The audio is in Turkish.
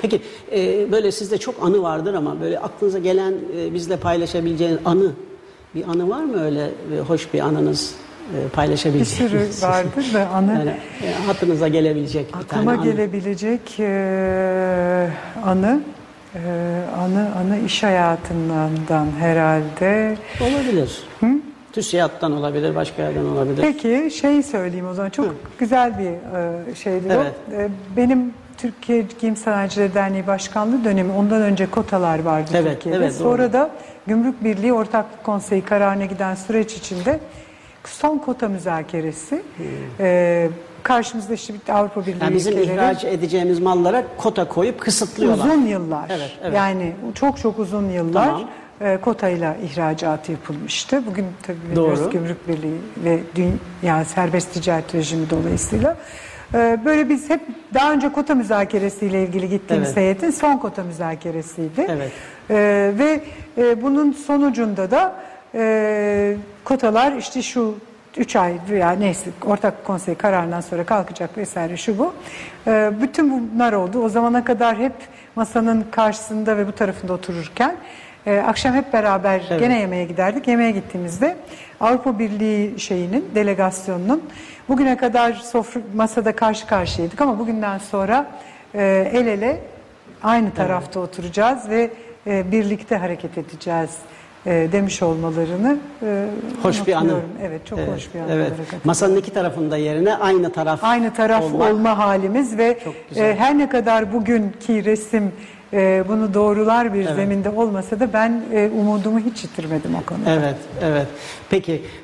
Peki böyle sizde çok anı vardır ama böyle aklınıza gelen bizle paylaşabileceğiniz bir anı var mı öyle hoş bir anınız paylaşabileceğiniz? Bir sürü vardır da anı. Yani, hatırınıza gelebilecek bir tane Aklıma gelebilecek anı iş hayatından herhalde. Olabilir. Hı? TÜSİAD'dan olabilir, başka yerden olabilir. Peki söyleyeyim o zaman. Çok güzel bir şeydi evet. o. Benim Türkiye Giyim Sanayicileri Derneği Başkanlığı dönemi, ondan önce kotalar vardı Türkiye'de. Evet, sonra da Gümrük Birliği Ortaklık Konseyi kararına giden süreç içinde son kota müzakeresi. Karşımızda işte bir Avrupa Birliği yani bizim ülkeleri, ihraç edeceğimiz mallara kota koyup kısıtlıyorlar. Uzun yıllar. Evet. Yani çok uzun yıllar kotayla ihracatı yapılmıştı. Bugün tabii biliyoruz Gümrük Birliği ve dünya serbest ticaret rejimi dolayısıyla. Böyle biz hep daha önce kota müzakeresiyle ilgili gittiğimiz heyetin son kota müzakeresiydi. Evet. Ve bunun sonucunda da kotalar işte şu 3 ay veya neyse ortak konsey kararından sonra kalkacak vesaire şu bu. Bütün bunlar oldu. O zamana kadar hep masanın karşısında ve bu tarafında otururken akşam hep beraber gene yemeğe giderdik. Yemeğe gittiğimizde Avrupa Birliği delegasyonunun bugüne kadar masada karşı karşıyaydık ama bugünden sonra el ele aynı tarafta oturacağız ve birlikte hareket edeceğiz demiş olmalarını hoş bir anı. Evet, çok hoş bir anı. Evet. Masanın iki tarafında yerine aynı taraf olma halimiz ve her ne kadar bugünkü resim bunu doğrular bir zeminde olmasa da ben umudumu hiç yitirmedim o konuda. Evet. Peki